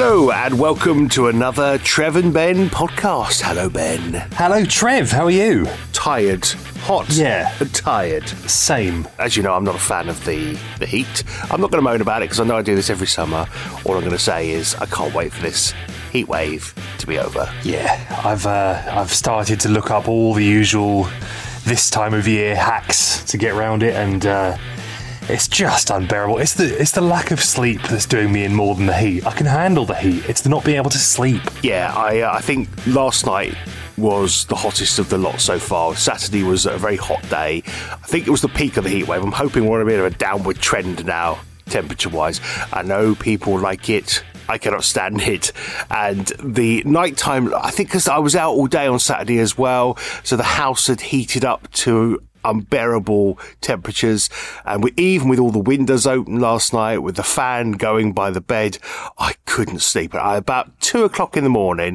Hello and welcome to another Trev and Ben podcast. Hello, Ben. Hello, Trev. How are you? Tired. Hot. Yeah. And tired. Same. As you know, I'm not a fan of the heat. I'm not going to moan about it because I know I do this every summer. All I'm going to say is I can't wait for this heat wave to be over. Yeah, I've started to look up all the usual this time of year hacks to get around it, and it's just unbearable. It's the lack of sleep that's doing me in more than the heat. I can handle the heat. It's the not being able to sleep. Yeah, I think last night was the hottest of the lot so far. Saturday was a very hot day. I think it was the peak of the heat wave. I'm hoping we're on a bit of a downward trend now, temperature-wise. I know people like it. I cannot stand it. And the nighttime, I think because I was out all day on Saturday as well, so the house had heated up to unbearable temperatures, and even with all the windows open last night, with the fan going by the bed, I couldn't sleep. About 2 o'clock in the morning,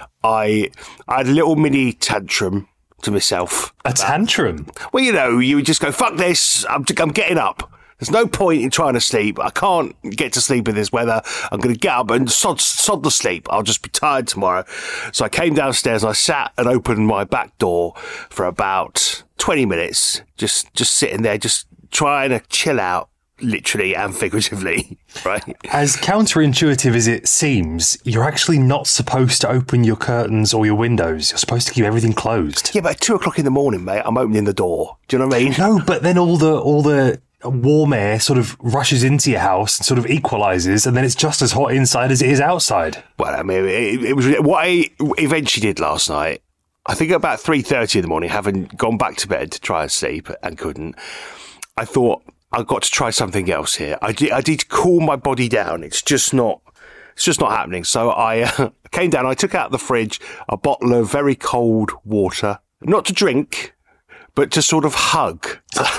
I had a little mini tantrum to myself. A tantrum? Well, you know, you just go, fuck this, I'm getting up. There's no point in trying to sleep. I can't get to sleep in this weather. I'm going to get up and sod the sleep. I'll just be tired tomorrow. So I came downstairs and I sat and opened my back door for about 20 minutes, just sitting there, just trying to chill out, literally and figuratively, right? As counterintuitive as it seems, you're actually not supposed to open your curtains or your windows. You're supposed to keep everything closed. Yeah, but at 2 o'clock in the morning, mate, I'm opening the door. Do you know what I mean? No, but then all the warm air sort of rushes into your house and sort of equalises, and then it's just as hot inside as it is outside. Well, I mean, it was what I eventually did last night. I think about 3:30 in the morning, having gone back to bed to try and sleep and couldn't, I thought, I've got to try something else here. I did cool my body down. It's just not happening. So I came down, I took out the fridge a bottle of very cold water, not to drink, but to sort of hug.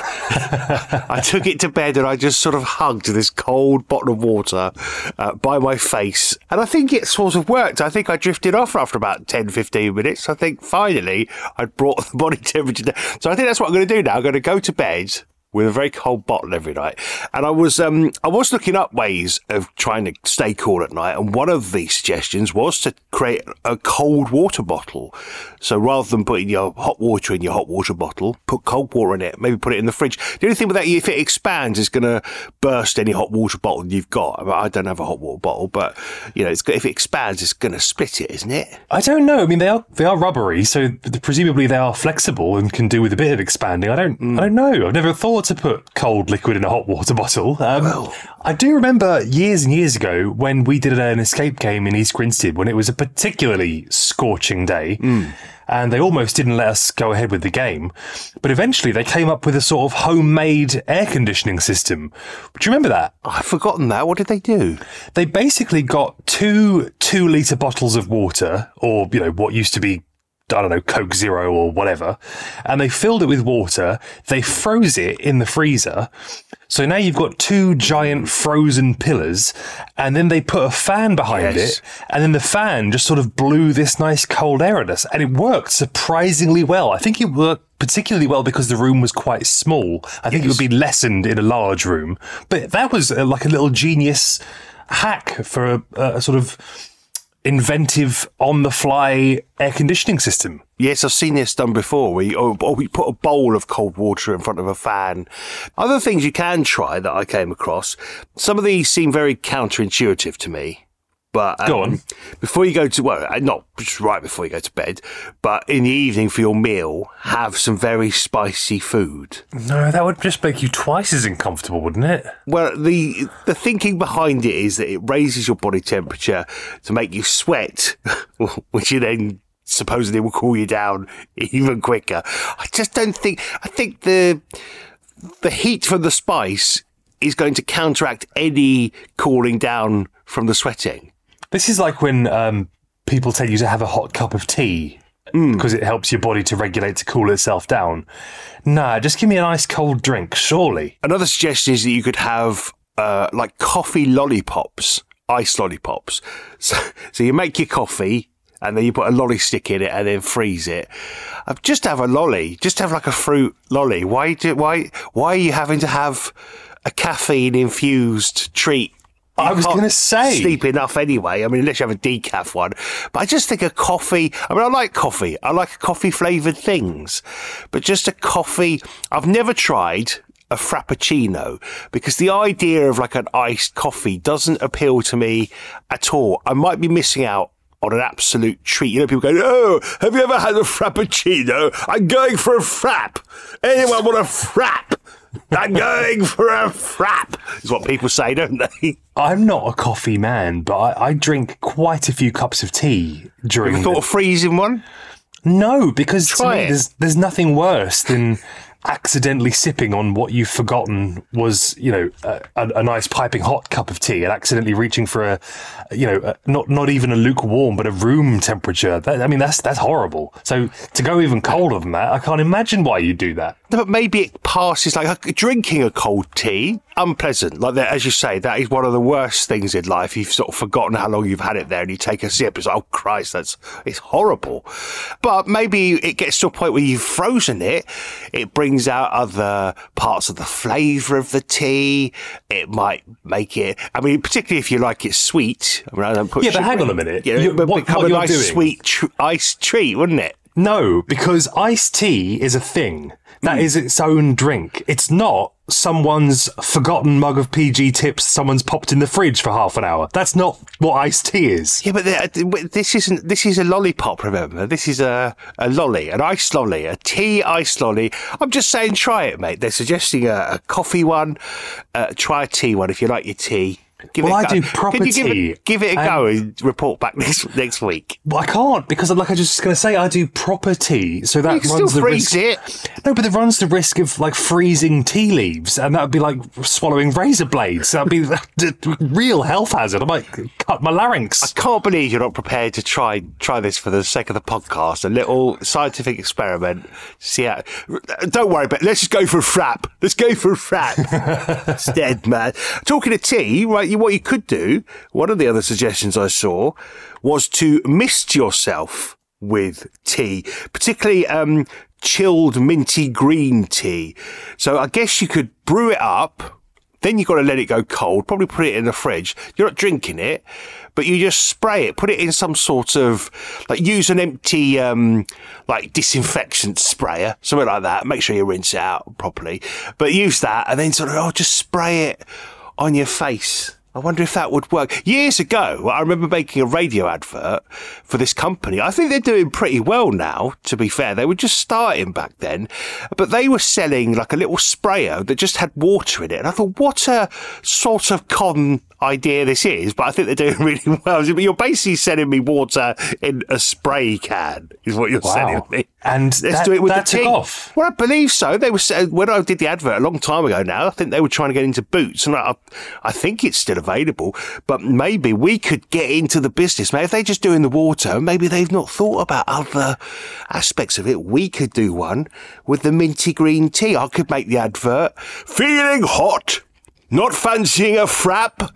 I took it to bed and I just sort of hugged this cold bottle of water by my face. And I think it sort of worked. I think I drifted off after about 10, 15 minutes. I think finally I'd brought the body temperature down. So I think that's what I'm going to do now. I'm going to go to bed with a very cold bottle every night. And I was looking up ways of trying to stay cool at night. And one of the suggestions was to create a cold water bottle. So rather than putting your hot water in your hot water bottle, put cold water in it, maybe put it in the fridge. The only thing with that, if it expands, it's going to burst any hot water bottle you've got. I don't have a hot water bottle, but you know, if it expands, it's going to split it, isn't it? I don't know. I mean, they are rubbery, so presumably they are flexible and can do with a bit of expanding. I don't know. I've never thought to put cold liquid in a hot water bottle. I do remember years and years ago when we did an escape game in East Grinstead when it was a particularly scorching day, and they almost didn't let us go ahead with the game. But eventually they came up with a sort of homemade air conditioning system. Do you remember that? I've forgotten that. What did they do? They basically got two 2-litre bottles of water, or, you know, what used to be, I don't know, Coke Zero or whatever, and they filled it with water. They froze it in the freezer. So now you've got two giant frozen pillars, and then they put a fan behind it, and then the fan just sort of blew this nice cold air at us, and it worked surprisingly well. I think it worked particularly well because the room was quite small. I think it would be lessened in a large room. But that was like a little genius hack for a sort of inventive on-the-fly air conditioning system. Yes, I've seen this done before. We put a bowl of cold water in front of a fan. Other things you can try that I came across, some of these seem very counterintuitive to me. But go on. Before you go to, well, not just right before you go to bed, but in the evening for your meal, have some very spicy food. No, that would just make you twice as uncomfortable, wouldn't it? Well, the thinking behind it is that it raises your body temperature to make you sweat, which you then supposedly will cool you down even quicker. I just don't think. I think the heat from the spice is going to counteract any cooling down from the sweating. This is like when people tell you to have a hot cup of tea because it helps your body to regulate to cool itself down. Nah, just give me a nice cold drink, surely. Another suggestion is that you could have like coffee lollipops, ice lollipops. So you make your coffee and then you put a lolly stick in it and then freeze it. Just have a lolly. Just have like a fruit lolly. Why are you having to have a caffeine-infused treat I was going to say. Sleep enough anyway. I mean, unless you have a decaf one. But I just think a coffee, I mean, I like coffee. I like coffee flavoured things. But just a coffee, I've never tried a frappuccino because the idea of like an iced coffee doesn't appeal to me at all. I might be missing out on an absolute treat. You know, people go, oh, have you ever had a frappuccino? I'm going for a frap. Anyone want a frap? I'm going for a frap, is what people say, don't they? I'm not a coffee man, but I drink quite a few cups of tea during. Have you thought of freezing one? No, because Try to me, there's nothing worse than accidentally sipping on what you've forgotten was, you know, a nice piping hot cup of tea, and accidentally reaching for not even a lukewarm, but a room temperature. That's horrible. So to go even colder than that, I can't imagine why you do that. But maybe it passes like drinking a cold tea, unpleasant. Like that, as you say, that is one of the worst things in life. You've sort of forgotten how long you've had it there, and you take a sip. It's like, oh Christ, it's horrible. But maybe it gets to a point where you've frozen it. It brings out other parts of the flavour of the tea. It might make it. I mean, particularly if you like it sweet. I mean, I don't put. Yeah, but hang on a minute. What become a nice sweet iced treat, wouldn't it? No, because iced tea is a thing. That is its own drink. It's not someone's forgotten mug of PG Tips someone's popped in the fridge for half an hour. That's not what iced tea is. Yeah, but this isn't. This is a lollipop, remember? This is a lolly, an iced lolly, a tea iced lolly. I'm just saying try it, mate. They're suggesting a coffee one. Try a tea one if you like your tea. I do proper tea. Give it a go and report back next week. Well, I can't because, like I was just going to say, I do proper tea, so that you can runs still the freeze risk. it. No, but it runs the risk of like freezing tea leaves, and that would be like swallowing razor blades. That would be the real health hazard. I might cut my larynx. I can't believe you're not prepared to try this for the sake of the podcast. A little scientific experiment. See how. Don't worry, but let's just go for a frap. Let's go for a frap instead, man. Talking of tea, right? What you could do, one of the other suggestions I saw was to mist yourself with tea, particularly chilled minty green tea. So I guess you could brew it up, then you've got to let it go cold, probably put it in the fridge. You're not drinking it, but you just spray it, put it in some sort of, like use an empty, like disinfectant sprayer, something like that. Make sure you rinse it out properly, but use that and then sort of, just spray it on your face. I wonder if that would work. Years ago, I remember making a radio advert for this company. I think they're doing pretty well now, to be fair. They were just starting back then. But they were selling like a little sprayer that just had water in it. And I thought, what a sort of con idea this is. But I think they're doing really well. You're basically selling me water in a spray can, is what you're selling me. And let's do it with the tea. Off. Well, I believe so. They were when I did the advert a long time ago now, I think they were trying to get into boots. And I think it's still available, but maybe we could get into the business. Maybe if they're just doing the water, maybe they've not thought about other aspects of it. We could do one with the minty green tea. I could make the advert. Feeling hot? Not fancying a frap?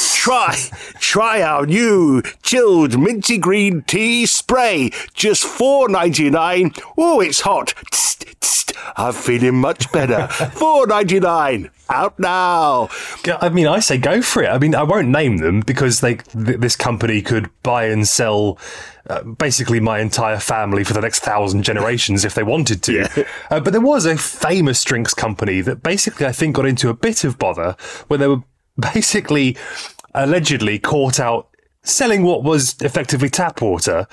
Try our new chilled minty green tea spray. Just $4.99. Oh, it's hot. Tst, tst. I'm feeling much better. $4.99. Out now. I mean, I say go for it. I mean, I won't name them because this company could buy and sell basically my entire family for the next 1,000 generations if they wanted to. Yeah. But there was a famous drinks company that basically I think got into a bit of bother when they were basically allegedly caught out selling what was effectively tap water.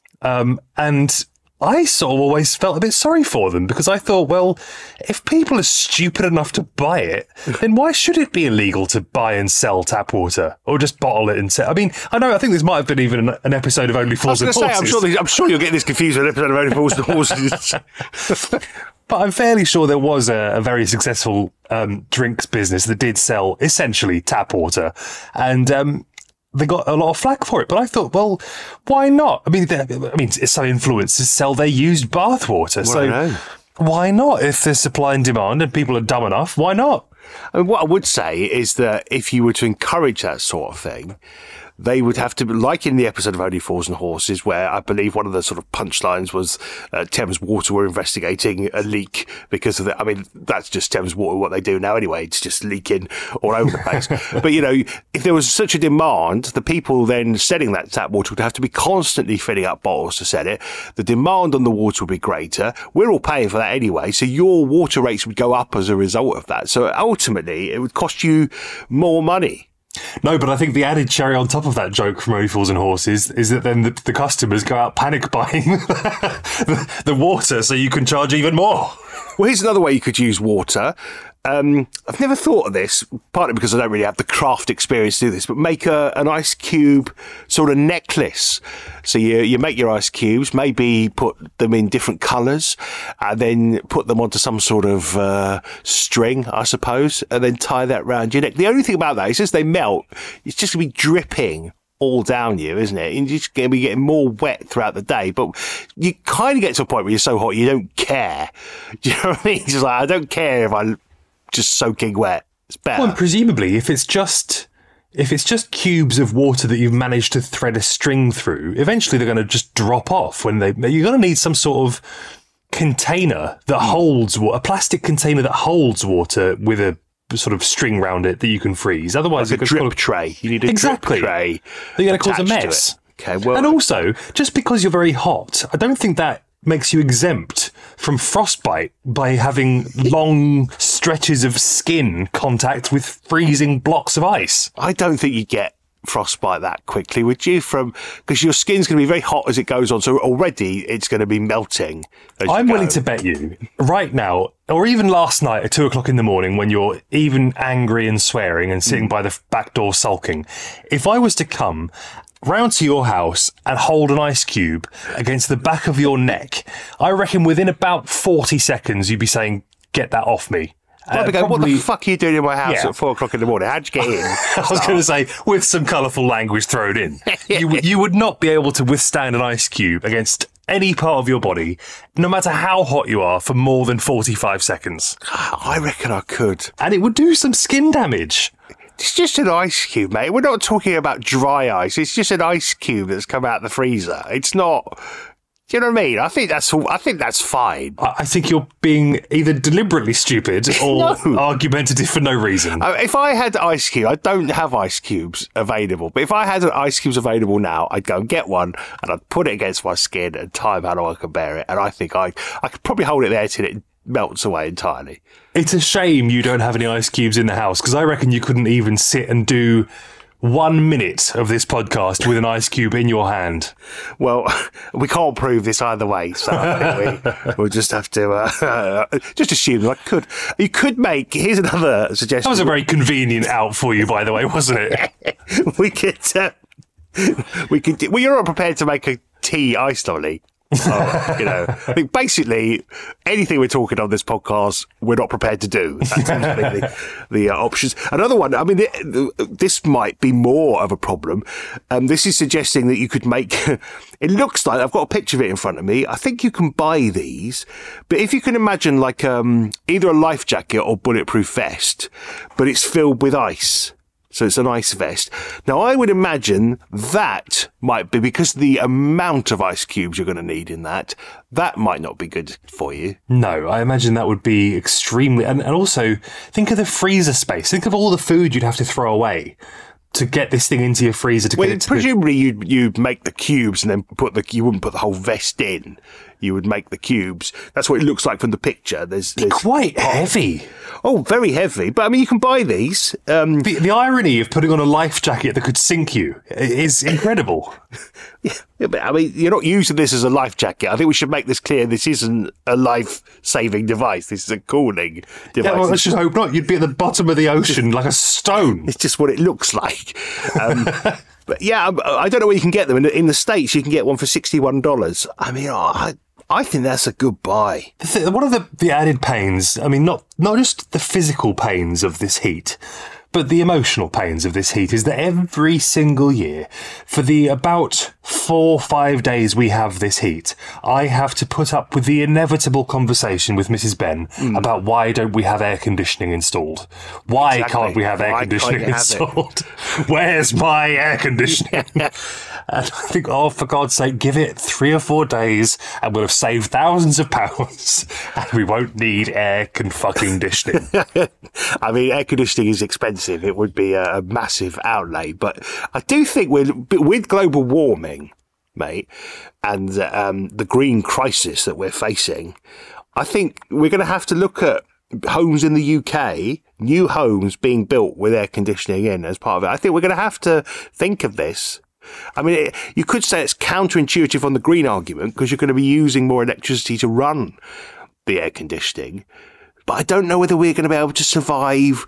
And I sort of always felt a bit sorry for them because I thought, well, if people are stupid enough to buy it, then why should it be illegal to buy and sell tap water or just bottle it and sell? I mean, I think this might have been even an episode of Only Fools and Horses. I'm sure you're getting this confused with an episode of Only Fools and Horses. But I'm fairly sure there was a very successful drinks business that did sell essentially tap water. And they got a lot of flack for it, but I thought, well, why not? I mean, some influencers sell their used bath water, so why not? If there's supply and demand and people are dumb enough, why not? I mean, what I would say is that if you were to encourage that sort of thing, they would have to, like in the episode of Only Fools and Horses, where I believe one of the sort of punchlines was Thames Water were investigating a leak because of I mean, that's just Thames Water, what they do now anyway. It's just leaking all over the place. But, you know, if there was such a demand, the people then selling that tap water would have to be constantly filling up bottles to sell it. The demand on the water would be greater. We're all paying for that anyway. So your water rates would go up as a result of that. So ultimately, it would cost you more money. No, but I think the added cherry on top of that joke from Only Fools and Horses is that then the customers go out panic buying the water so you can charge even more. Well, here's another way you could use water. I've never thought of this, partly because I don't really have the craft experience to do this, but make an ice cube sort of necklace. So you make your ice cubes, maybe put them in different colours, and then put them onto some sort of string, I suppose, and then tie that round your neck. The only thing about that is as they melt, it's just going to be dripping all down you, isn't it? And you're just going to be getting more wet throughout the day. But you kind of get to a point where you're so hot you don't care. Do you know what I mean? It's just like, I don't care if I'm just soaking wet. It's better. Well, and presumably, if it's just cubes of water that you've managed to thread a string through, eventually they're going to just drop off. You're going to need some sort of container that holds water, a plastic container that holds water with a sort of string round it that you can freeze. Otherwise, like a drip tray. You need a drip tray. You're going to cause a mess. Okay, well, and also, just because you're very hot, I don't think that makes you exempt from frostbite by having long stretches of skin contact with freezing blocks of ice. I don't think you get frostbite that quickly, would you? Because your skin's going to be very hot as it goes on, so already it's going to be melting. I'm willing to bet you right now, or even last night at 2 o'clock in the morning when you're even angry and swearing and sitting by the back door sulking, if I was to come round to your house and hold an ice cube against the back of your neck, I reckon within about 40 seconds you'd be saying, "Get that off me." What the fuck are you doing in my house at 4 o'clock in the morning? How'd you get in? I was going to say, with some colourful language thrown in, you would not be able to withstand an ice cube against any part of your body, no matter how hot you are, for more than 45 seconds. I reckon I could. And it would do some skin damage. It's just an ice cube, mate. We're not talking about dry ice. It's just an ice cube that's come out of the freezer. It's not... Do you know what I mean? I think that's fine. I think you're being either deliberately stupid or argumentative for no reason. If I had ice cube, I don't have ice cubes available, but if I had ice cubes available now, I'd go and get one and I'd put it against my skin and time how long I could bear it. And I think I could probably hold it there till it melts away entirely. It's a shame you don't have any ice cubes in the house, because I reckon you couldn't even sit and do 1 minute of this podcast with an ice cube in your hand. Well, we can't prove this either way, so I think we'll just have to just assume I could. You could make. Here's another suggestion. That was a very convenient out for you, by the way, wasn't it? we could. Well, you're not prepared to make a tea ice lolly. I think basically anything we're talking on this podcast, we're not prepared to do. That's usually the options. Another one, I mean, this might be more of a problem. This is suggesting that you could make, it looks like, I've got a picture of it in front of me. I think you can buy these, but if you can imagine like either a life jacket or bulletproof vest, but it's filled with ice. So it's an ice vest. Now, I would imagine that might be, because the amount of ice cubes you're going to need in that might not be good for you. No, I imagine that would be extremely... And also, think of the freezer space. Think of all the food you'd have to throw away to get this thing into your freezer. Presumably you'd make the cubes and then you wouldn't put the whole vest in. You would make the cubes. That's what it looks like from the picture. There's quite heavy. Oh, very heavy. But I mean, you can buy these. The irony of putting on a life jacket that could sink you is incredible. Yeah, but I mean, you're not using this as a life jacket. I think we should make this clear. This isn't a life-saving device. This is a cooling device. Yeah, well, let's just hope not. You'd be at the bottom of the ocean like a stone. It's just what it looks like. But yeah, I don't know where you can get them. In the States, you can get one for $61. I mean, I think that's a good buy. What are the added pains? I mean, not just the physical pains of this heat, But the emotional pains of this heat is that every single year, for the about 4 or 5 days we have this heat, I have to put up with the inevitable conversation with Mrs. Ben about why don't we have air conditioning installed? Why can't we have air conditioning installed? Where's my air conditioning? And I think, for God's sake, give it 3 or 4 days and we'll have saved thousands of pounds and we won't need air fucking conditioning. I mean, air conditioning is expensive. It would be a massive outlay. But I do think with global warming, mate, and the green crisis that we're facing, I think we're going to have to look at homes in the UK, new homes being built with air conditioning in as part of it. I think we're going to have to think of this. I mean, you could say it's counterintuitive on the green argument because you're going to be using more electricity to run the air conditioning. But I don't know whether we're going to be able to survive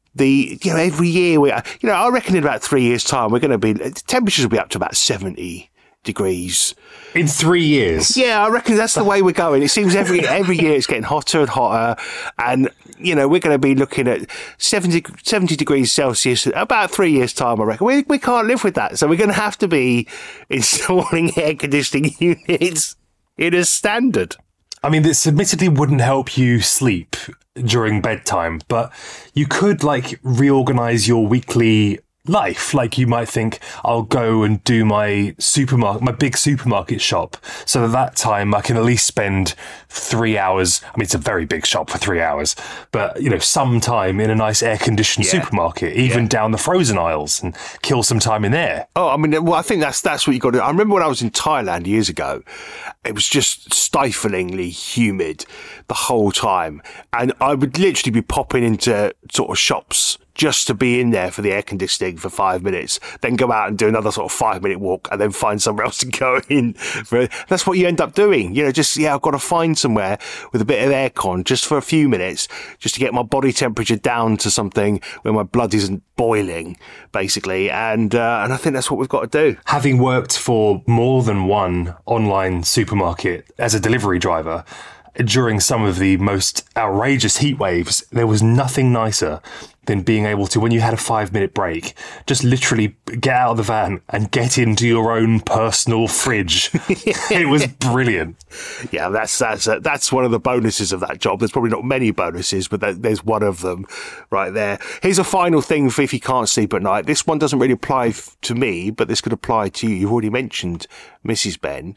every year. I reckon in about 3 years' time, temperatures will be up to about 70 degrees. In 3 years? Yeah, I reckon that's the way we're going. It seems every year it's getting hotter and hotter. And, we're going to be looking at 70 degrees Celsius about 3 years' time, I reckon. We can't live with that. So we're going to have to be installing air conditioning units in a standard. I mean, this admittedly wouldn't help you sleep during bedtime, but you could, reorganize your weekly life. Like, you might think, I'll go and do my big supermarket shop, so that time I can at least spend 3 hours. I mean, it's a very big shop for 3 hours, but, some time in a nice air-conditioned supermarket, even down the frozen aisles, and kill some time in there. Oh, I mean, well, I think that's what you got to do. I remember when I was in Thailand years ago, it was just stiflingly humid the whole time. And I would literally be popping into sort of shops just to be in there for the air conditioning for 5 minutes, then go out and do another sort of 5-minute walk and then find somewhere else to go in. That's what you end up doing. I've got to find somewhere with a bit of aircon just for a few minutes, just to get my body temperature down to something where my blood isn't boiling, basically. And I think that's what we've got to do. Having worked for more than one online supermarket as a delivery driver, during some of the most outrageous heat waves, there was nothing nicer than being able to, when you had a 5-minute break, just literally get out of the van and get into your own personal fridge. It was brilliant. Yeah, that's one of the bonuses of that job. There's probably not many bonuses, but there's one of them right there. Here's a final thing for if you can't sleep at night. This one doesn't really apply to me, but this could apply to you. You've already mentioned Mrs. Ben.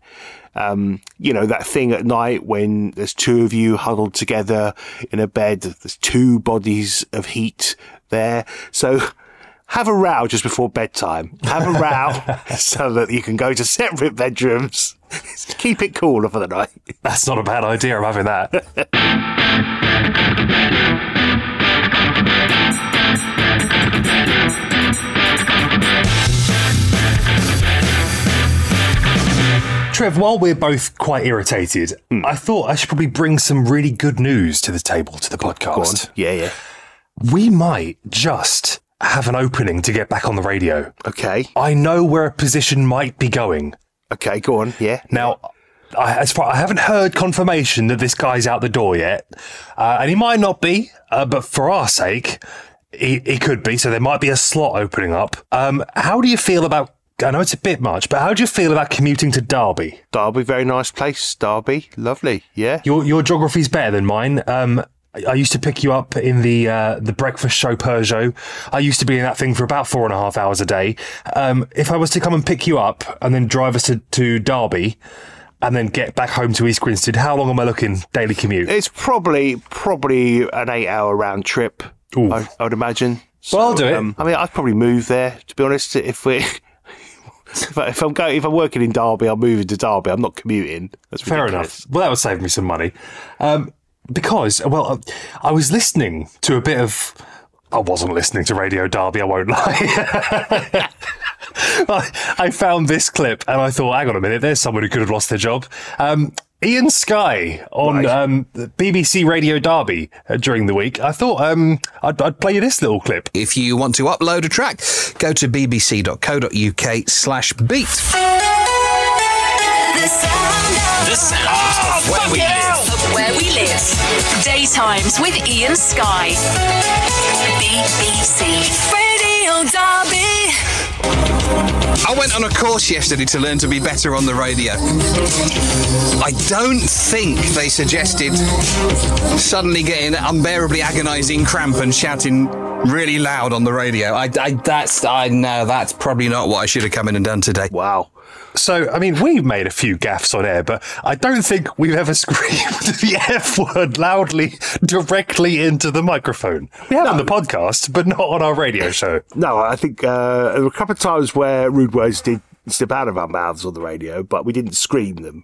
That thing at night when there's two of you huddled together in a bed, there's two bodies of heat there. So have a row just before bedtime. Have a row so that you can go to separate bedrooms. Keep it cooler for the night. That's not a bad idea. I'm having that. Trev, while we're both quite irritated, I thought I should probably bring some really good news to the table, to the podcast. Go on. Yeah. We might just have an opening to get back on the radio. Okay. I know where a position might be going. Okay, go on. Yeah. Now, I haven't heard confirmation that this guy's out the door yet, and he might not be, but for our sake, he could be, so there might be a slot opening up. How do you feel about... I know it's a bit much, but how do you feel about commuting to Derby? Derby, very nice place. Derby, lovely. Yeah. Your geography's better than mine. I used to pick you up in the breakfast show Peugeot. I used to be in that thing for about 4.5 hours a day. If I was to come and pick you up and then drive us to Derby and then get back home to East Grinstead, how long am I looking daily commute? It's probably an 8-hour round trip. I would imagine. So, well, I'll do it. I mean, I'd probably move there, to be honest. If I'm working in Derby, I'm moving to Derby. I'm not commuting. That's fair enough. Well, that would save me some money. Because, I was listening to a bit of... I wasn't listening to Radio Derby, I won't lie. I found this clip and I thought, hang on a minute, there's someone who could have lost their job. Ian Sky on BBC Radio Derby during the week. I thought I'd play you this little clip. If you want to upload a track, go to bbc.co.uk/beat. The sound of where we live. where we live. Daytimes with Ian Sky. BBC Radio Derby. I went on a course yesterday to learn to be better on the radio. I don't think they suggested suddenly getting unbearably agonising cramp and shouting really loud on the radio. That's probably not what I should have come in and done today. Wow. So, I mean, we've made a few gaffes on air, but I don't think we've ever screamed the F word loudly directly into the microphone. We have on the podcast, but not on our radio show. No, I think there were a couple of times where rude words did slip out of our mouths on the radio, but we didn't scream them.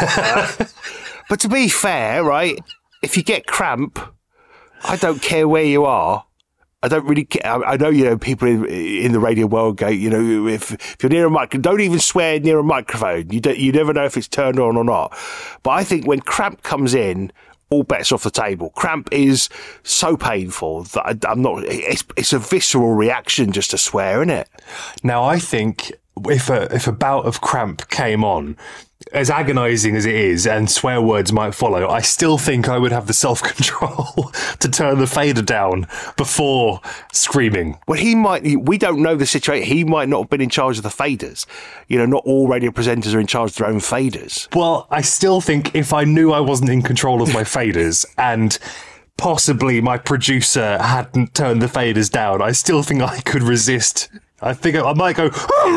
But to be fair, right, if you get cramp, I don't care where you are. I don't really care. I know, people in the radio world go, if you're near a mic, don't even swear near a microphone. You never know if it's turned on or not. But I think when cramp comes in, all bets off the table. Cramp is so painful that I'm not. It's a visceral reaction just to swear, isn't it? Now, I think if a bout of cramp came on, as agonising as it is, and swear words might follow, I still think I would have the self-control to turn the fader down before screaming. Well, we don't know the situation. He might not have been in charge of the faders. Not all radio presenters are in charge of their own faders. Well, I still think if I knew I wasn't in control of my faders and possibly my producer hadn't turned the faders down, I still think I could resist. I think I might go,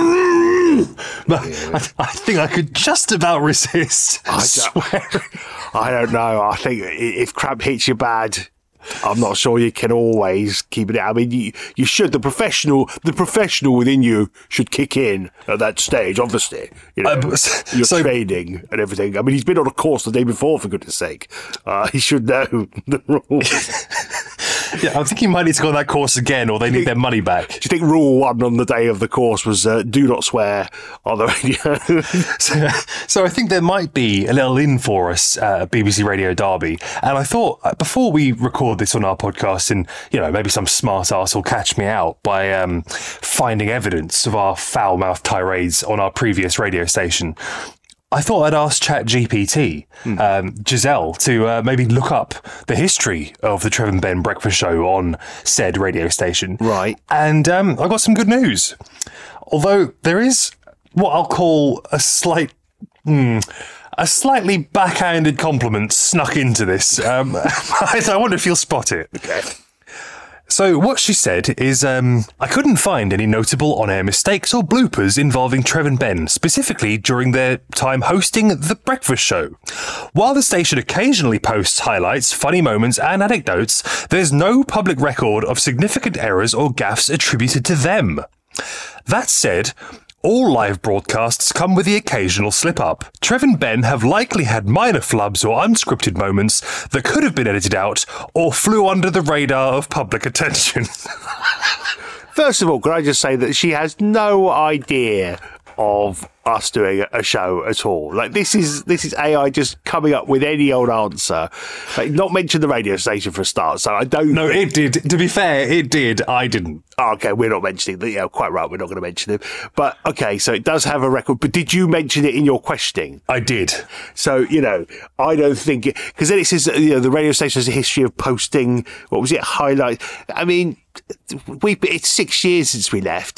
but I think I could just about resist swearing. I don't know. I think if cramp hits you bad, I'm not sure you can always keep it out. I mean, you should. The professional within you should kick in at that stage, obviously. You're training and everything. I mean, he's been on a course the day before, for goodness sake. He should know the rules. Yeah, I think he might need to go on that course again, or they need their money back. Do you think rule 1 on the day of the course was do not swear on the radio? So I think there might be a little in for us at BBC Radio Derby. And I thought, before we record this on our podcast, and maybe some smart arse will catch me out by finding evidence of our foul-mouthed tirades on our previous radio station, I thought I'd ask ChatGPT, Giselle, to maybe look up the history of the Trev and Ben breakfast show on said radio station. Right. And I got some good news. Although there is what I'll call a slightly backhanded compliment snuck into this. I wonder if you'll spot it. Okay. So what she said is, I couldn't find any notable on-air mistakes or bloopers involving Trev and Ben, specifically during their time hosting The Breakfast Show. While the station occasionally posts highlights, funny moments and anecdotes, there's no public record of significant errors or gaffes attributed to them. That said, all live broadcasts come with the occasional slip-up. Trev and Ben have likely had minor flubs or unscripted moments that could have been edited out or flew under the radar of public attention. First of all, could I just say that she has no idea of us doing a show at all. Like, this is AI just coming up with any old answer. Like, not mention the radio station for a start, so I don't... No, it did. To be fair, it did. I didn't. Oh, okay, we're not mentioning that. Yeah, quite right, we're not going to mention him. But, okay, so it does have a record. But did you mention it in your questioning? I did. So, I don't think... Because then it says, the radio station has a history of posting, what was it, highlights. I mean... it's 6 years since we left.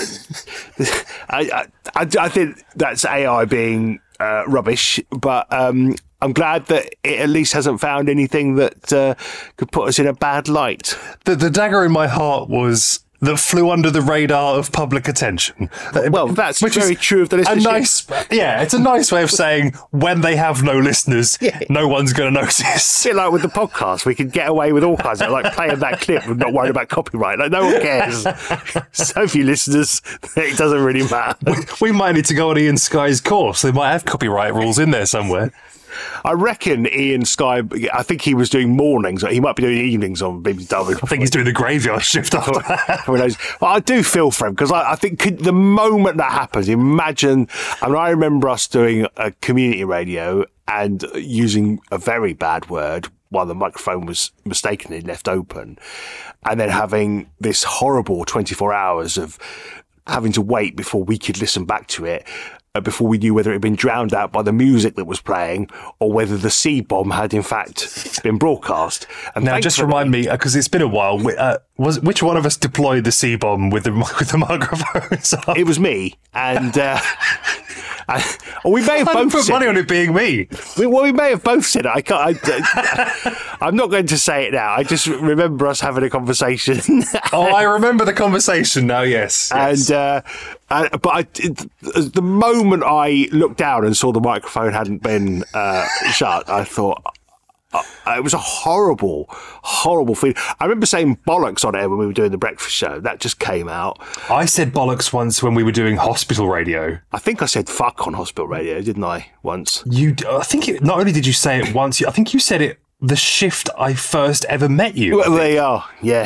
I think that's AI being rubbish, but I'm glad that it at least hasn't found anything that could put us in a bad light. The dagger in my heart was that flew under the radar of public attention. Well, that's very true of the listenership. It's a nice way of saying when they have no listeners, no one's going to notice. A bit like with the podcast, we can get away with all kinds of, like playing that clip and not worrying about copyright. Like, no one cares. So few listeners, it doesn't really matter. We might need to go on Ian Sky's course. They might have copyright rules in there somewhere. I reckon Ian Sky, I think he was doing mornings. He might be doing evenings on BBC W. I think he's doing the graveyard shift after that. Who knows? But I do feel for him, because I think the moment that happens, imagine, and I remember us doing a community radio and using a very bad word while the microphone was mistakenly left open, and then having this horrible 24 hours of having to wait before we could listen back to it. before we knew whether it had been drowned out by the music that was playing or whether the C-bomb had in fact been broadcast. And now, just remind me, because it's been a while, which one of us deployed the C-bomb with the microphones on? It was me, and we may have both put money on it being me. We may have both said it. I'm not going to say it now. I just remember us having a conversation. I remember the conversation now. Yes. But the moment I looked down and saw the microphone hadn't been shut, I thought it was a horrible, horrible feeling. I remember saying bollocks on air when we were doing the breakfast show. That just came out. I said bollocks once when we were doing hospital radio. I think I said fuck on hospital radio, didn't I? Once. I think not only did you say it once, I think you said it the shift I first ever met you. Well, there you are. Yeah.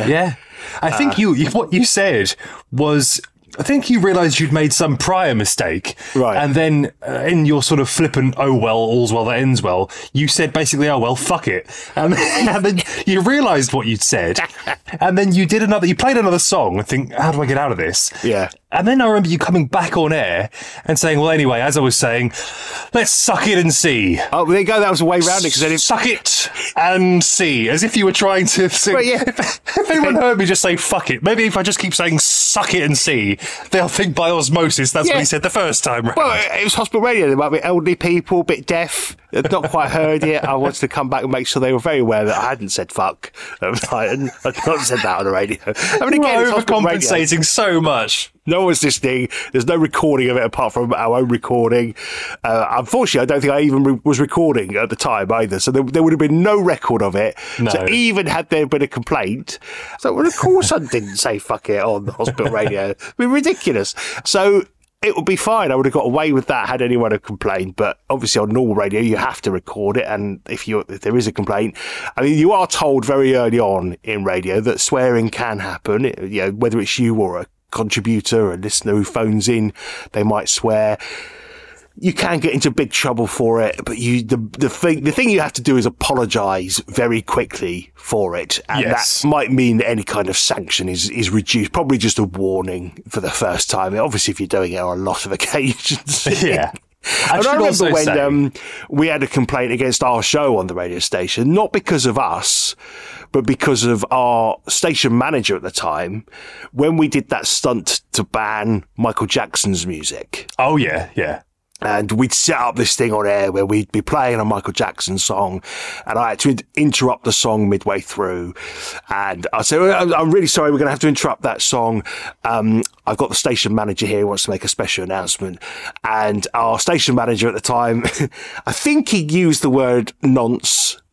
I think what you said was, I think you realised you'd made some prior mistake. Right. And then in your sort of flippant, oh, well, all's well that ends well, you said basically, oh, well, fuck it. And then you realised what you'd said. And then you played another song and think, how do I get out of this? Yeah. And then I remember you coming back on air and saying, well, anyway, as I was saying, let's suck it and see. Oh, there you go. That was a way round it. Suck it and see. As if you were trying to sing. Right, yeah. If anyone heard me just say, fuck it, maybe if I just keep saying, suck it and see, they'll think by osmosis that's what he said the first time round. Well, it was hospital radio. There might be elderly people, a bit deaf, not quite heard it. I wanted to come back and make sure they were very aware that I hadn't said fuck. I'd not said that on the radio. I mean, again, it's overcompensating so much. No one's listening. There's no recording of it apart from our own recording. Unfortunately, I don't think I even was recording at the time either. So there would have been no record of it. No. So even had there been a complaint, so well, of course I didn't say fuck it on the hospital radio. It'd be ridiculous. So it would be fine. I would have got away with that had anyone have complained. But obviously on normal radio, you have to record it. And if there is a complaint, I mean, you are told very early on in radio that swearing can happen. Whether it's you or a contributor or a listener who phones in, they might swear. You can get into big trouble for it, but the thing you have to do is apologise very quickly for it, and that might mean that any kind of sanction is reduced. Probably just a warning for the first time. Obviously, if you're doing it on a lot of occasions, yeah. I remember when we had a complaint against our show on the radio station, not because of us, but because of our station manager at the time, when we did that stunt to ban Michael Jackson's music. Oh, yeah. And we'd set up this thing on air where we'd be playing a Michael Jackson song, and I had to interrupt the song midway through. And I said, I'm really sorry, we're going to have to interrupt that song. I've got the station manager here who wants to make a special announcement. And our station manager at the time, I think he used the word nonce.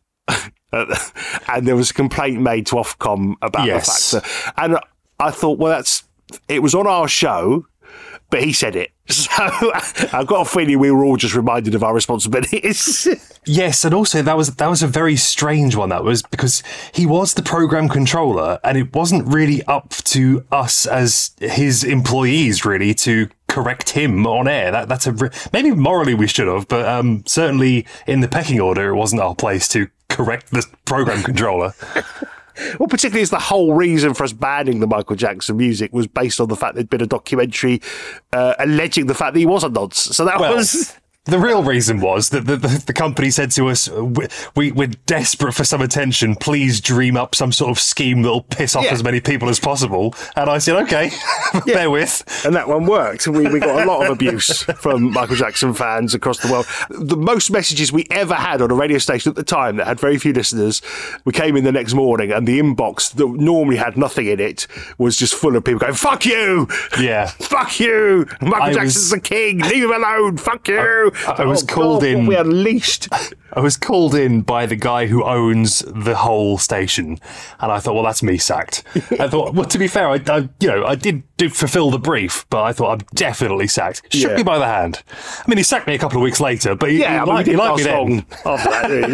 And there was a complaint made to Ofcom about the fact that, and I thought, well, it was on our show, but he said it. So I've got a feeling we were all just reminded of our responsibilities. Yes, and also that was a very strange one. That was because he was the program controller, and it wasn't really up to us as his employees really to correct him on air. Maybe morally we should have, but certainly in the pecking order, it wasn't our place to correct the program controller. Well, particularly as the whole reason for us banning the Michael Jackson music was based on the fact there'd been a documentary alleging the fact that he was a nonce. So that was... The real reason was that the company said to us, we're desperate for some attention. Please dream up some sort of scheme that'll piss off as many people as possible. And I said, okay, bear with. And that one worked. We got a lot of abuse from Michael Jackson fans across the world. The most messages we ever had on a radio station at the time that had very few listeners, we came in the next morning and the inbox that normally had nothing in it was just full of people going, fuck you! Yeah. Fuck you! Michael Jackson's the king! Leave him alone! Fuck you! I was called in. We unleashed. I was called in by the guy who owns the whole station, and I thought, well, that's me sacked. I thought, well, to be fair, I did fulfill the brief, but I thought I'm definitely sacked. Shook me by the hand. I mean, he sacked me a couple of weeks later, but he liked me then. After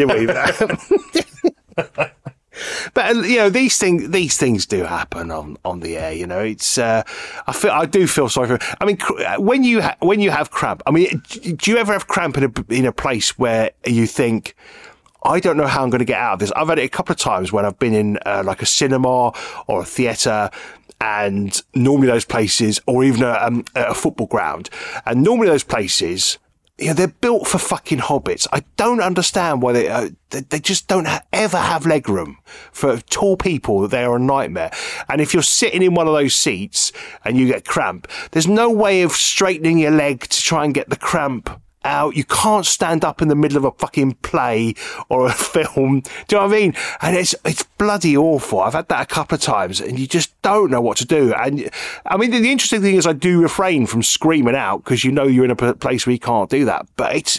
that, didn't we? But these things do happen on the air. It's I do feel sorry for. I mean, when you have cramp. I mean, do you ever have cramp in a place where you think, I don't know how I'm going to get out of this? I've had it a couple of times when I've been in like a cinema or a theatre, and normally those places, or even a football ground, and normally those places, they're built for fucking hobbits. I don't understand why they just don't ever have legroom for tall people. They are a nightmare. And if you're sitting in one of those seats and you get cramp, there's no way of straightening your leg to try and get the cramp out. You can't stand up in the middle of a fucking play or a film. Do you know what I mean? And it's bloody awful. I've had that a couple of times and you just don't know what to do. And I mean, the interesting thing is I do refrain from screaming out because you're in a place where you can't do that. But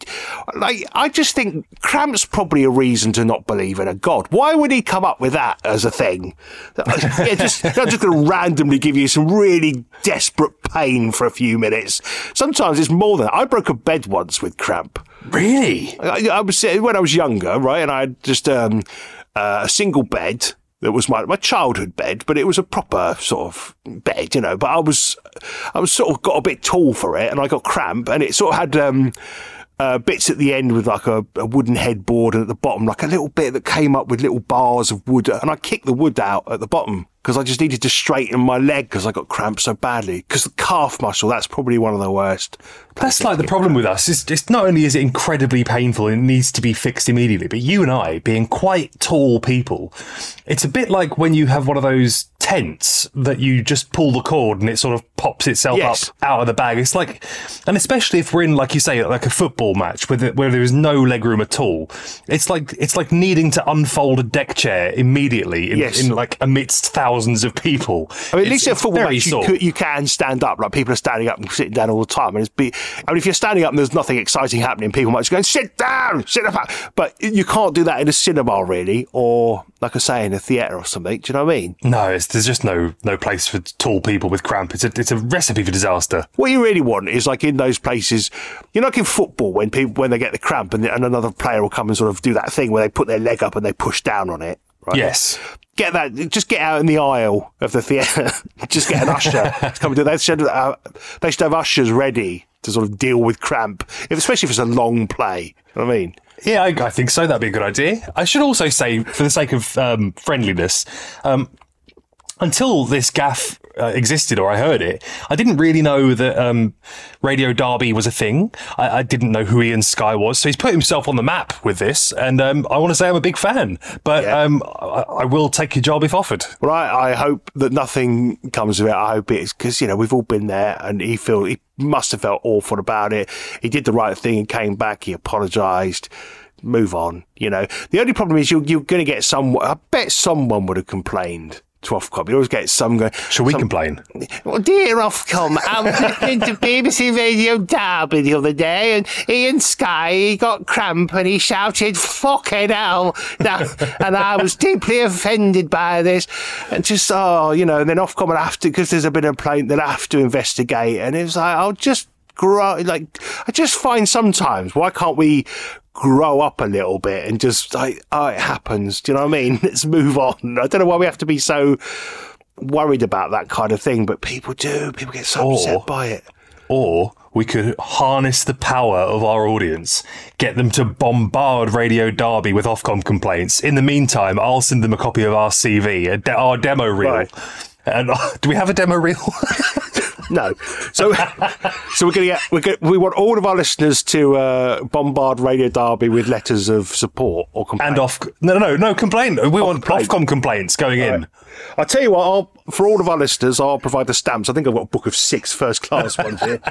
I just think cramp's probably a reason to not believe in a god. Why would he come up with that as a thing? I'm just going to randomly give you some really desperate pain for a few minutes. Sometimes it's more than that. I broke a bed once with cramp. Really? I was when I was younger, right, and I had just a single bed. That was my childhood bed, but it was a proper sort of bed, But I was sort of got a bit tall for it, and I got cramp, and it sort of had bits at the end with like a wooden headboard, and at the bottom like a little bit that came up with little bars of wood, and I kicked the wood out at the bottom because I just needed to straighten my leg because I got cramp so badly. Because the calf muscle, that's probably one of the worst. That's like the problem with us. It's not only is it incredibly painful and it needs to be fixed immediately, but you and I, being quite tall people, it's a bit like when you have one of those tents that you just pull the cord and it sort of pops itself up out of the bag. It's like, and especially if we're in, like you say, like a football match where there is no legroom at all, it's like needing to unfold a deck chair immediately in like amidst thousands of people. I mean, at least at a football match you can stand up. Like people are standing up and sitting down all the time, and if you're standing up and there's nothing exciting happening, people might just go, sit down, sit down. But you can't do that in a cinema, really, or like I say, in a theatre or something. Do you know what I mean? No, there's just no place for tall people with cramp. It's a recipe for disaster. What you really want is like in those places, like in football when they get the cramp and another player will come and sort of do that thing where they put their leg up and they push down on it. Right? Yes. Just get out in the aisle of the theatre. Just get an usher to come and do that. They should have ushers ready to sort of deal with cramp, especially if it's a long play. You know what I mean? Yeah, I think so. That'd be a good idea. I should also say, for the sake of friendliness, until this gaff existed, or I heard it, I didn't really know that Radio Derby was a thing. I didn't know who Ian Sky was, so he's put himself on the map with this, and I want to say I'm a big fan, but I will take your job if offered. Well, I hope that nothing comes of it. I hope it's because, we've all been there, and he must have felt awful about it. He did the right thing and came back, he apologised. Move on, The only problem is you're going to get I bet someone would have complained to Ofcom. You always get some going. Shall we complain? Well, dear Ofcom, I was listening to BBC Radio Derby the other day, and Ian Sky, he got cramp and he shouted, "Fucking hell!" And I was deeply offended by this. And just, and then Ofcom will have to, because there's been a complaint, they'll have to investigate. And it was like, I just find sometimes, why can't we grow up a little bit and just it happens, do you know what I mean? Let's move on. I don't know why we have to be so worried about that kind of thing, but people do. People get so upset by it. Or we could harness the power of our audience, get them to bombard Radio Derby with Ofcom complaints. In the meantime, I'll send them a copy of our CV, our demo reel. Right. And do we have a demo reel? No. So we want all of our listeners to bombard Radio Derby with letters of support or complaint. And no complaint. We want Ofcom complaints going in. I'll tell you what, for all of our listeners, I'll provide the stamps. I think I've got a book of 6 first-class ones here.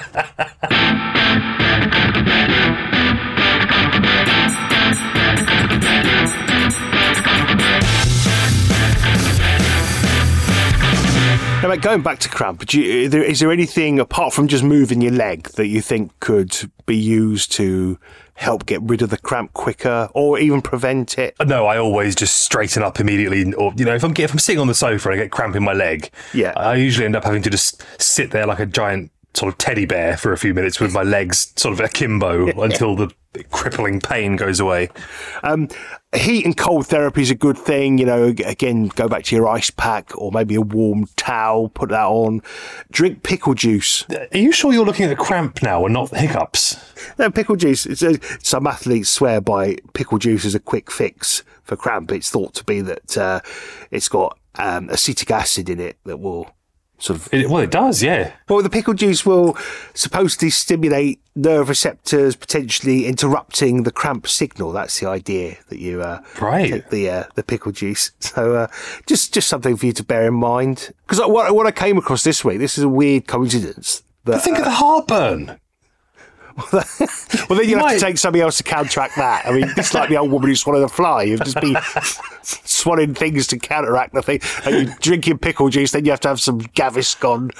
Now, mate, going back to cramp, is there anything apart from just moving your leg that you think could be used to help get rid of the cramp quicker or even prevent it? No, I always just straighten up immediately. Or, if I'm sitting on the sofa and I get cramp in my leg, I usually end up having to just sit there like a giant sort of teddy bear for a few minutes with my legs sort of akimbo until the crippling pain goes away. Heat and cold therapy is a good thing. Again, go back to your ice pack or maybe a warm towel, put that on. Drink pickle juice. Are you sure you're looking at the cramp now and not the hiccups? No, pickle juice. Some athletes swear by pickle juice as a quick fix for cramp. It's thought to be that it's got acetic acid in it that will sort of... It does, yeah. Well, the pickle juice will supposedly stimulate nerve receptors, potentially interrupting the cramp signal. That's the idea, that you take the pickle juice. So just something for you to bear in mind. Because what I came across this week, this is a weird coincidence. But think of the heartburn. Well, then you have to take something else to counteract that. I mean, it's like the old woman who swallowed a fly. You'd just be swallowing things to counteract the thing. And you drink your pickle juice, then you have to have some Gaviscon.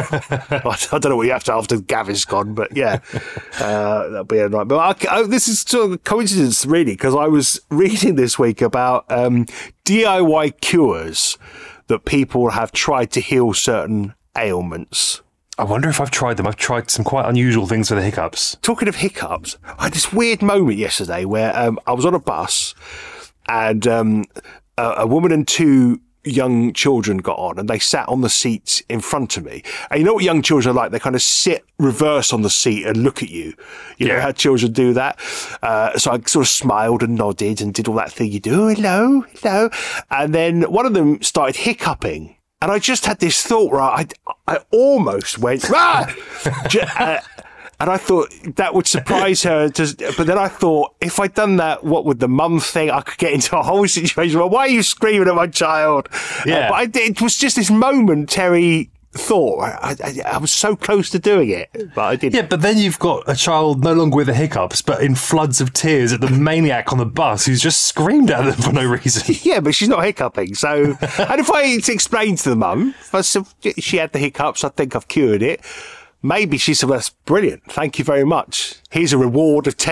I don't know what you have to after Gaviscon, but yeah, that'll be a nightmare. This is sort of a coincidence, really, because I was reading this week about DIY cures that people have tried to heal certain ailments. I wonder if I've tried them. I've tried some quite unusual things for the hiccups. Talking of hiccups, I had this weird moment yesterday where I was on a bus and a woman and two young children got on and they sat on the seats in front of me. And you know what young children are like? They kind of sit reverse on the seat and look at you. You know how children do that? So I sort of smiled and nodded and did all that thing you do. Oh, hello. And then one of them started hiccuping. And I just had this thought where I almost went, ah! And I thought that would surprise her. But then I thought, if I'd done that, what would the mum think? I could get into a whole situation. Well, why are you screaming at my child? Yeah. But it was just this momentary thought. I was so close to doing it, but I didn't. Yeah, but then you've got a child no longer with the hiccups, but in floods of tears at the maniac on the bus who's just screamed at them for no reason. Yeah, but she's not hiccuping. So, and if I explained to the mum, if I said she had the hiccups, I think I've cured it. Maybe she said, well, that's brilliant. Thank you very much. Here's a reward of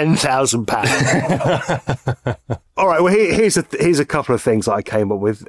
£10,000. All right. Well, here's a couple of things that I came up with.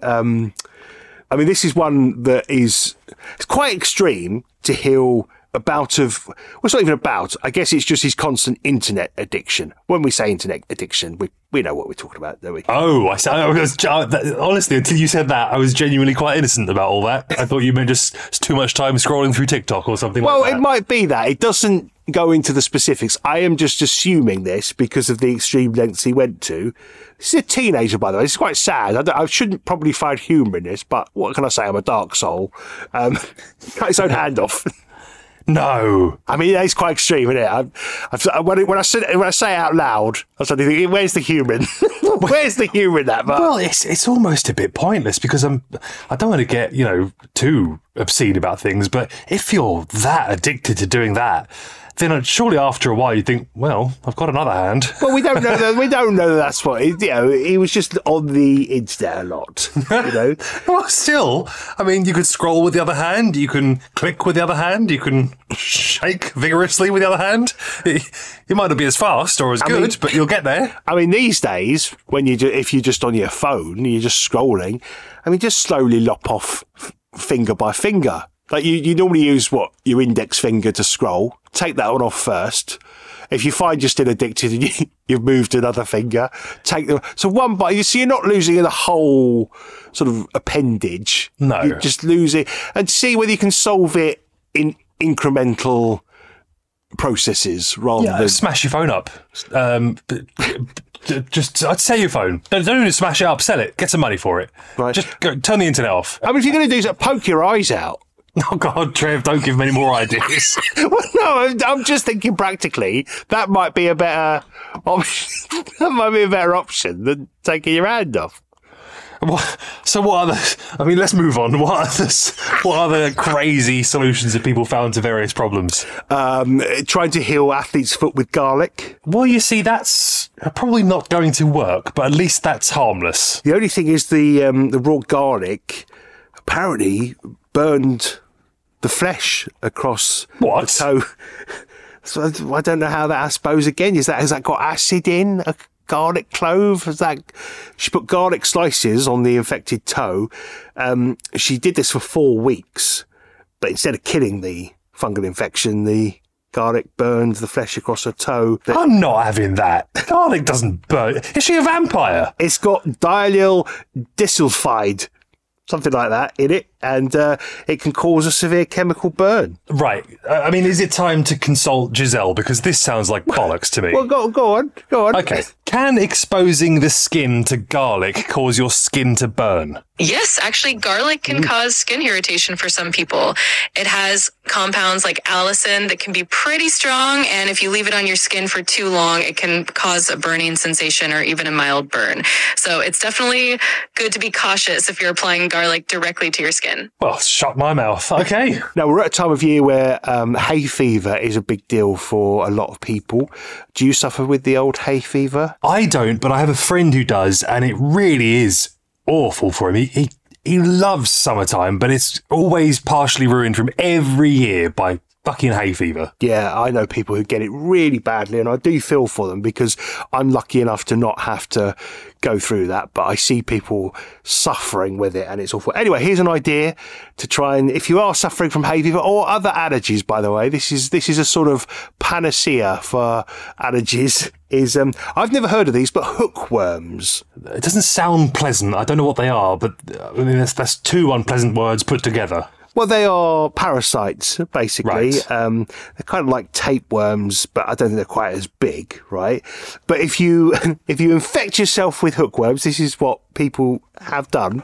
I mean, this is one that it's quite extreme to heal a bout of, well, it's not even a bout. I guess it's just his constant internet addiction. When we say internet addiction, we know what we're talking about, don't we? Oh, honestly, until you said that, I was genuinely quite innocent about all that. I thought you meant just too much time scrolling through TikTok or something like that. Well, it might be that. It doesn't go into the specifics. I am just assuming this because of the extreme lengths he went to. This is a teenager, by the way. It's quite sad. I shouldn't probably find humour in this, but what can I say? I'm a dark soul. Cut his own hand off. No. I mean, it's quite extreme, isn't it? When I say it out loud, I'm suddenly thinking, where's the humour? Where's the humour in that? But well, it's almost a bit pointless because I don't want to get, too obscene about things, but if you're that addicted to doing that, then surely after a while you think, well, I've got another hand. Well, we don't know that. We don't know that's what. He was just on the internet a lot. Well, still, I mean, you could scroll with the other hand, you can click with the other hand, you can shake vigorously with the other hand. It might not be as fast or as good, but you'll get there. I mean, these days, if you're just on your phone, you're just scrolling. I mean, just slowly lop off finger by finger. Like you normally use your index finger to scroll. Take that one off first. If you find you're still addicted and you've moved another finger, so one bite. So you're not losing the whole sort of appendage. No, you just lose it and see whether you can solve it in incremental processes rather than smash your phone up. Just I'd sell your phone. Don't even smash it up. Sell it. Get some money for it. Right. Just turn the internet off. I mean, if you're going to do is poke your eyes out. Oh, God, Trev, don't give me any more ideas. Well, no, I'm just thinking practically that might be a better option. That might be a better option than taking your hand off. So what are let's move on. What are the crazy solutions that people found to various problems? Trying to heal athlete's foot with garlic. Well, you see, that's probably not going to work, but at least that's harmless. The only thing is the raw garlic apparently burned the flesh across the toe. So I don't know how that, I suppose, again, has that got acid in? A garlic clove? She put garlic slices on the infected toe. She did this for 4 weeks, but instead of killing the fungal infection, the garlic burned the flesh across her toe. I'm not having that. Garlic doesn't burn. Is she a vampire? It's got diallyl disulfide, something like that, in it. and it can cause a severe chemical burn. Right. I mean, is it time to consult Giselle? Because this sounds like bollocks to me. Well, go on. Okay. Can exposing the skin to garlic cause your skin to burn? Yes, actually, garlic can cause skin irritation for some people. It has compounds like allicin that can be pretty strong, and if you leave it on your skin for too long, it can cause a burning sensation or even a mild burn. So it's definitely good to be cautious if you're applying garlic directly to your skin. Well, shut my mouth. Okay. Now, we're at a time of year where hay fever is a big deal for a lot of people. Do you suffer with the old hay fever? I don't, but I have a friend who does, and it really is awful for him. He loves summertime, but it's always partially ruined from every year by fucking hay fever. Yeah, I know people who get it really badly, and I do feel for them because I'm lucky enough to not have to go through that, but I see people suffering with it, and it's awful. Anyway, here's an idea to try and, if you are suffering from hay fever or other allergies, by the way, this is a sort of panacea for allergies, is I've never heard of these, but hookworms. It doesn't sound pleasant. I don't know what they are, but I mean, that's two unpleasant words put together. Well, they are parasites, basically. Right. They're kind of like tapeworms, but I don't think they're quite as big, right? But if you infect yourself with hookworms, this is what people have done.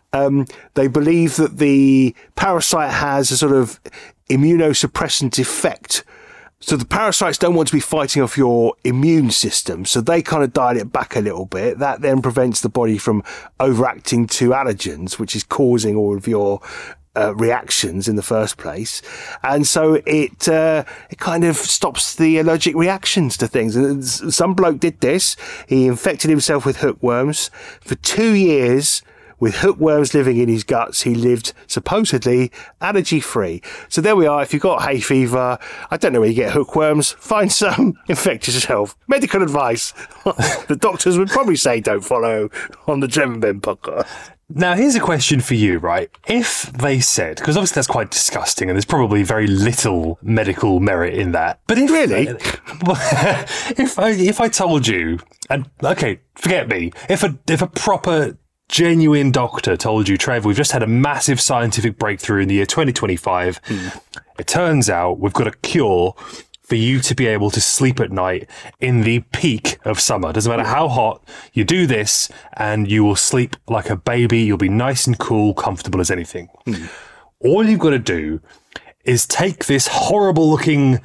They believe that the parasite has a sort of immunosuppressant effect. So the parasites don't want to be fighting off your immune system, so they kind of dial it back a little bit. That then prevents the body from overacting to allergens, which is causing all of your reactions in the first place, and so it kind of stops the allergic reactions to things. And some bloke did this. He infected himself with hookworms for 2 years. With hookworms living in his guts, he lived supposedly allergy-free. So there we are. If you've got hay fever, I don't know where you get hookworms, find some, infect yourself. Medical advice. The doctors would probably say don't follow on the German Ben podcast. Now, here's a question for you, right? If they said, because obviously that's quite disgusting and there's probably very little medical merit in that. But if Really? if I told you, and okay, forget me, if a proper genuine doctor told you, Trev, we've just had a massive scientific breakthrough in the year 2025. It turns out we've got a cure for you to be able to sleep at night in the peak of summer. Doesn't matter how hot, you do this and you will sleep like a baby. You'll be nice and cool, comfortable as anything. All you've got to do is take this horrible looking,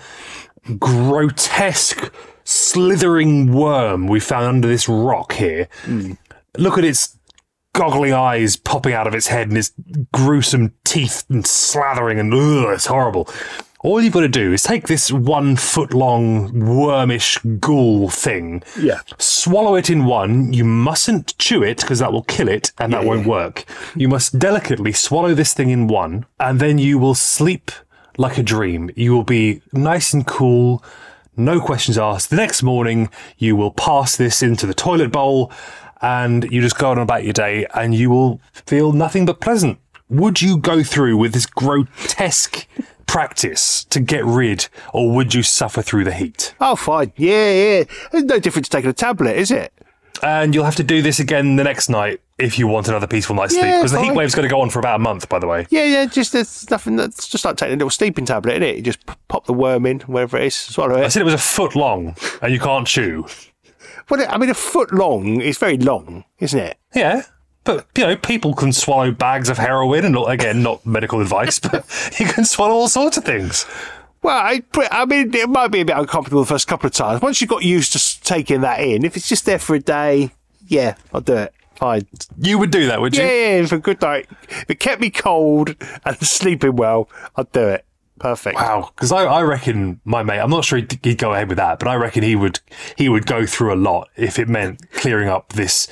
grotesque, slithering worm we found under this rock here. Look at its goggly eyes popping out of its head and its gruesome teeth and slathering, and it's horrible. All you've got to do is take this 1 foot long wormish ghoul thing, swallow it in one. You mustn't chew it because that will kill it and that won't work. You must delicately swallow this thing in one, and then you will sleep like a dream. You will be nice and cool, no questions asked. The next morning, you will pass this into the toilet bowl and you just go on about your day and you will feel nothing but pleasant. Would you go through with this grotesque practice to get rid, or would you suffer through the heat? Oh, fine. Yeah. There's no difference taking a tablet, is it? And you'll have to do this again the next night if you want another peaceful night's sleep, because the heat wave's going to go on for about a month, by the way. Yeah, just there's nothing. That's just like taking a little sleeping tablet, isn't it? You just pop the worm in, wherever it is, swallow it. I said it was a foot long, and you can't chew. Well, I mean, a foot long is very long, isn't it? Yeah. But, you know, people can swallow bags of heroin, and again, not medical advice, but you can swallow all sorts of things. Well, I mean, it might be a bit uncomfortable the first couple of times. Once you've got used to taking that in, if it's just there for a day, yeah, I'll do it. Fine. You would do that, would you? Yeah, for a good night. If it kept me cold and sleeping well, I'd do it. Perfect. Wow, because I reckon my mate, I'm not sure he'd go ahead with that, but I reckon he would go through a lot if it meant clearing up this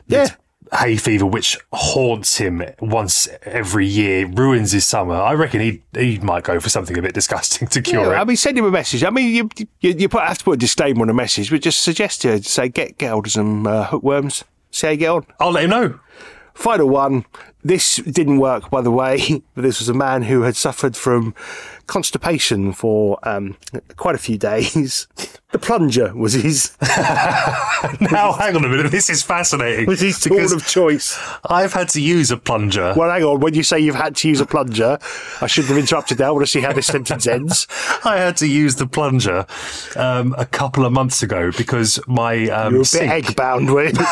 hay fever, which haunts him once every year, ruins his summer. I reckon he might go for something a bit disgusting to cure it. I mean, send him a message. I mean, you have to put a disclaimer on a message, but just suggest to say, get hold of some hookworms. See how you get on. I'll let him know. Final one. This didn't work, by the way. This was a man who had suffered from constipation for quite a few days. The plunger was his. Now, hang on a minute. This is fascinating. Was his tool of choice. I've had to use a plunger. Well, hang on. When you say you've had to use a plunger, I shouldn't have interrupted now. I want to see how this sentence ends. I had to use the plunger a couple of months ago because my You're a bit sink, egg-bound, weren't you?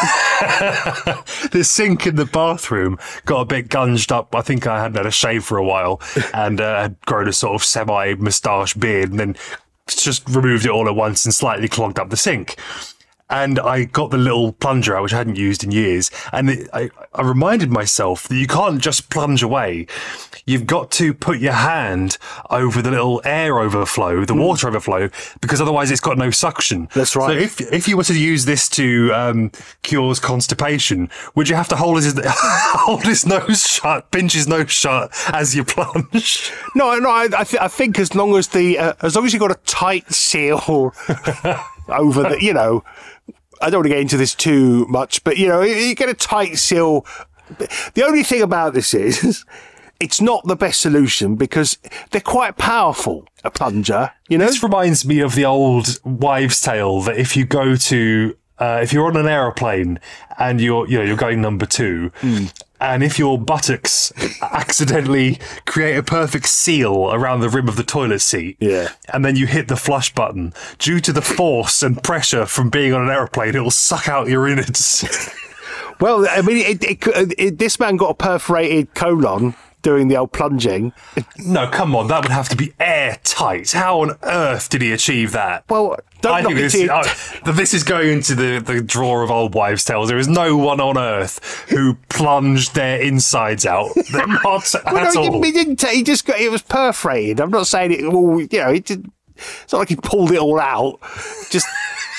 the sink in the bathroom got a bit gunged up. I think I hadn't had a shave for a while and had grown a sort of semi-moustache beard and then just removed it all at once and slightly clogged up the sink. And I got the little plunger out, which I hadn't used in years. And I reminded myself that you can't just plunge away. You've got to put your hand over the little air overflow, the water overflow, because otherwise it's got no suction. That's right. So if you were to use this to cure constipation, would you have to hold his nose shut, pinch his nose shut as you plunge? No. I think as long as you've got a tight seal over the, I don't want to get into this too much, but you get a tight seal. The only thing about this is it's not the best solution because they're quite powerful, a plunger, This reminds me of the old wives' tale that if you go to, if you're on an aeroplane and you're going number 2, and if your buttocks accidentally create a perfect seal around the rim of the toilet seat, and then you hit the flush button, due to the force and pressure from being on an aeroplane, it will suck out your innards. Well, I mean, this man got a perforated colon doing the old plunging. No, come on, that would have to be airtight. How on earth did he achieve that? Well, I think this is going into the drawer of old wives' tales. There is no one on earth who plunged their insides out. They're not at all. He didn't. He just got. It was perforated. I'm not saying it all. He did. It's not like he pulled it all out. Just.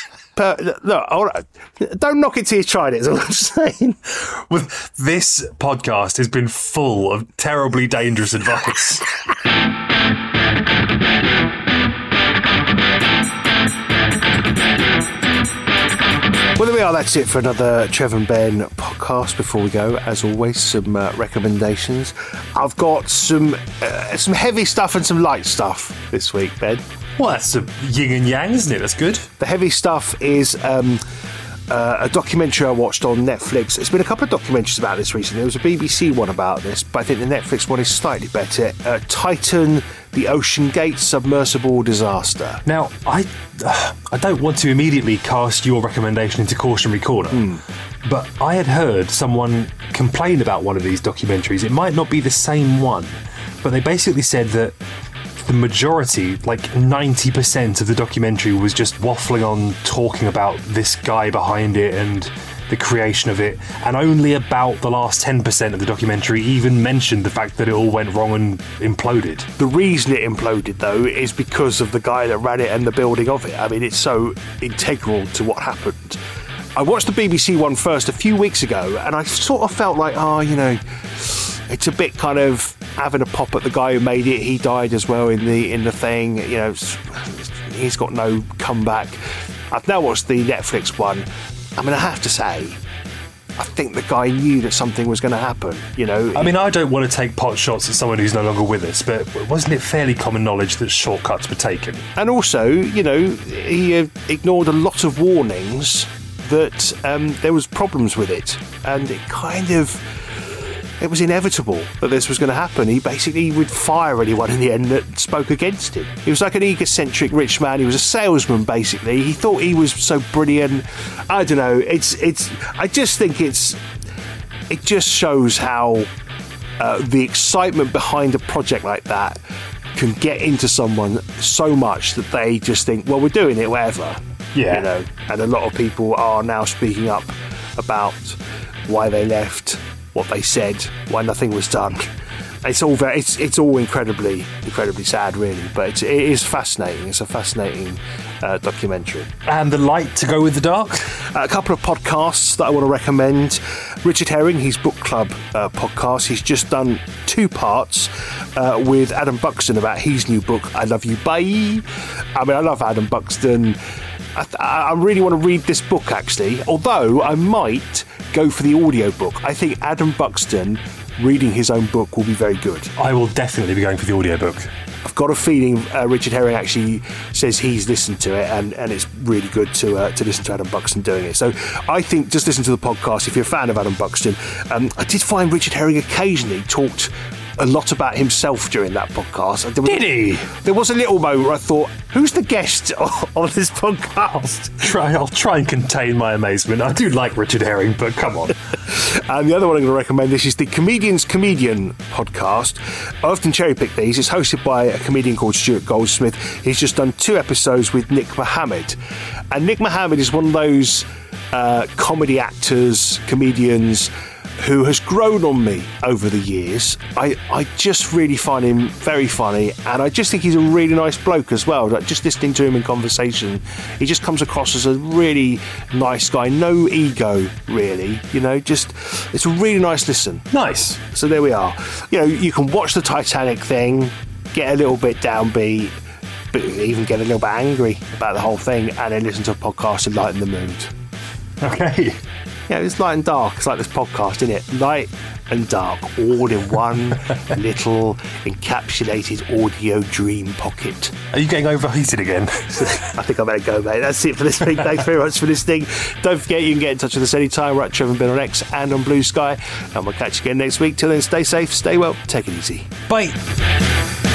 Look, don't knock it till you tried it, is all I'm saying. Well, this podcast has been full of terribly dangerous advice. Well, there we are. That's it for another Trevor and Ben podcast. Before we go, as always, some recommendations. I've got some heavy stuff and some light stuff this week, Ben. Well, that's a yin and yang, isn't it? That's good. The heavy stuff is a documentary I watched on Netflix. There's been a couple of documentaries about this recently. There was a BBC one about this, but I think the Netflix one is slightly better. Titan, the Ocean Gate submersible disaster. Now, I don't want to immediately cast your recommendation into cautionary corner, but I had heard someone complain about one of these documentaries. It might not be the same one, but they basically said that the majority, like 90% of the documentary, was just waffling on, talking about this guy behind it and the creation of it, and only about the last 10% of the documentary even mentioned the fact that it all went wrong and imploded. The reason it imploded, though, is because of the guy that ran it and the building of it. I mean, it's so integral to what happened. I watched the BBC one first a few weeks ago, and I sort of felt like, it's a bit kind of having a pop at the guy who made it. He died as well in the thing. He's got no comeback. I've now watched the Netflix one. I mean, I have to say, I think the guy knew that something was going to happen. I mean, I don't want to take pot shots at someone who's no longer with us, but wasn't it fairly common knowledge that shortcuts were taken? And also, he ignored a lot of warnings that there was problems with it, and it was inevitable that this was going to happen. He basically would fire anyone in the end that spoke against him. He was like an egocentric rich man. He was a salesman, basically. He thought he was so brilliant. I don't know. I just think it just shows how the excitement behind a project like that can get into someone so much that they just think, well, we're doing it, whatever. Yeah. And a lot of people are now speaking up about why they left, what they said, why nothing was done. It's all incredibly sad, really, but it is fascinating. It's a fascinating documentary. And the light to go with the dark? A couple of podcasts that I want to recommend. Richard Herring, his book club podcast. He's just done 2 parts with Adam Buxton about his new book, I Love You, Bye. I mean, I love Adam Buxton. I really want to read this book, actually, although I might go for the audiobook. I think Adam Buxton reading his own book will be very good. I will definitely be going for the audiobook. I've got a feeling Richard Herring actually says he's listened to it, and it's really good to listen to Adam Buxton doing it. So I think just listen to the podcast if you're a fan of Adam Buxton. I did find Richard Herring occasionally talked a lot about himself during that podcast. Did he? There was a little moment where I thought, who's the guest on this podcast? I'll try and contain my amazement. I do like Richard Herring, but come on. And the other one I'm going to recommend, this is the Comedian's Comedian podcast. I often cherry pick these. It's hosted by a comedian called Stuart Goldsmith. He's just done 2 episodes with Nick Mohammed. And Nick Mohammed is one of those comedy actors, comedians who has grown on me over the years. I just really find him very funny, and I just think he's a really nice bloke as well. Like, just listening to him in conversation, he just comes across as a really nice guy. No ego, really. You know, just it's a really nice listen. Nice. So there we are. You know, you can watch the Titanic thing, get a little bit downbeat, but even get a little bit angry about the whole thing, and then listen to a podcast to lighten the mood. Okay. Yeah, it's light and dark. It's like this podcast, isn't it? Light and dark, all in one little encapsulated audio dream pocket. Are you getting overheated again? I think I better go, mate. That's it for this week. Thanks very much for listening. Don't forget, you can get in touch with us anytime. We're at Trevor and Ben on X and on Blue Sky. And we'll catch you again next week. Till then, stay safe, stay well, take it easy. Bye.